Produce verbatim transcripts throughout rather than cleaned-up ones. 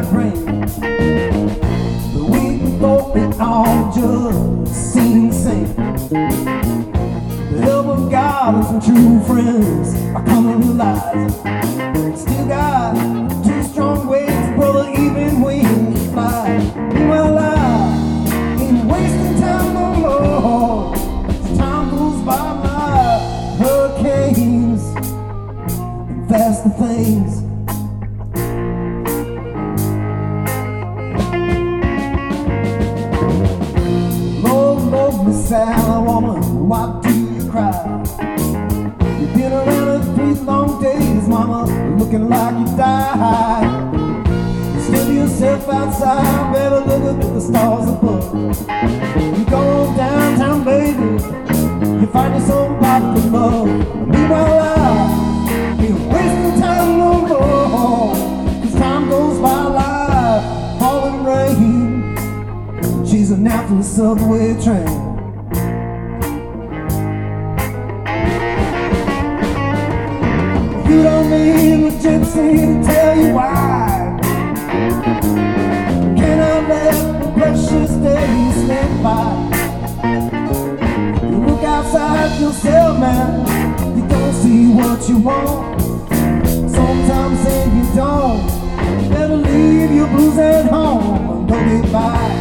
rain. But we thought we all just seemed sane. The help of God and some true friends are coming to realize still got two strong ways, brother, even when you fly. Meanwhile, I ain't wasting time no more. As time goes by, my hurricanes and faster things. Lord, Lord, Miss Sally, woman, why do you cry? You've been around us three long days, mama, looking like you died. Step yourself outside, baby, look at the stars above. You go downtown, baby, you find you somebody to love. Meanwhile, I ain't wasting time no more. Cause time goes by like falling rain, chasing after the subway train. You don't need a gypsy to tell you why. Can I let the precious days slip by? You look outside yourself, man, you don't see what you want. Sometimes say you don't. You better leave your blues at home and go get by.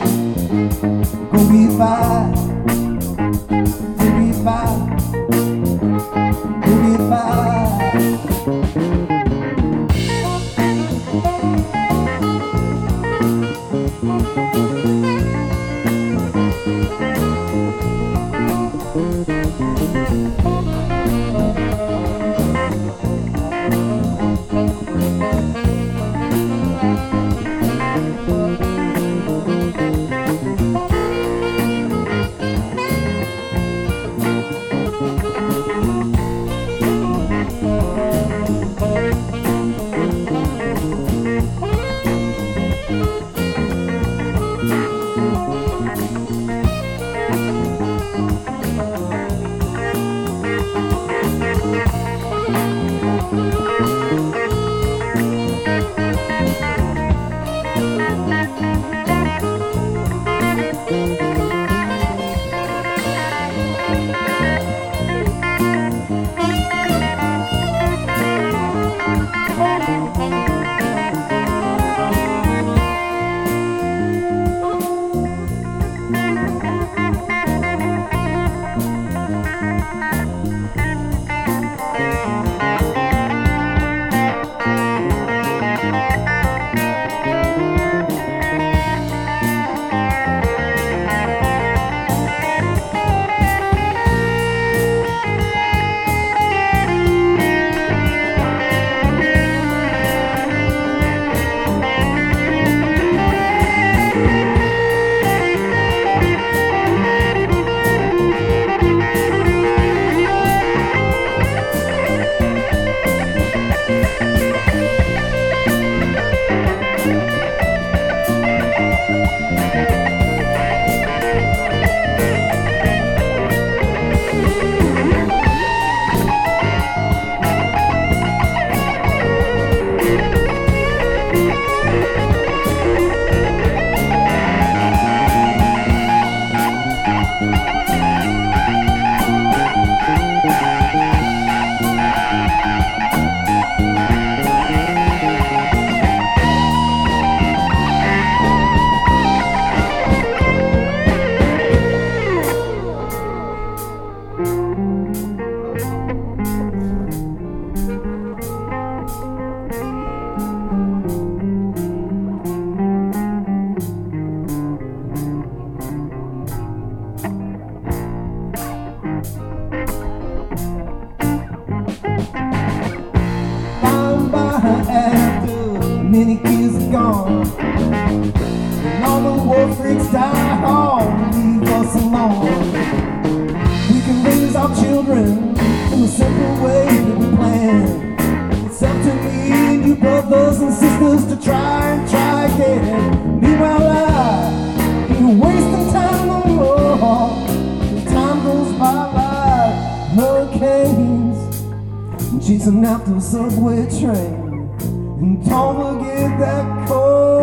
Go get by. Go get by. Go get by. Many years are gone, and all the war freaks die hard, leave us alone. We can raise our children in the simple way that we plan. It's up to me and you brothers and sisters to try and try again. Meanwhile, I ain't wasting time no more. As time goes by like hurricanes, chasing after a subway train. And don't forget that cold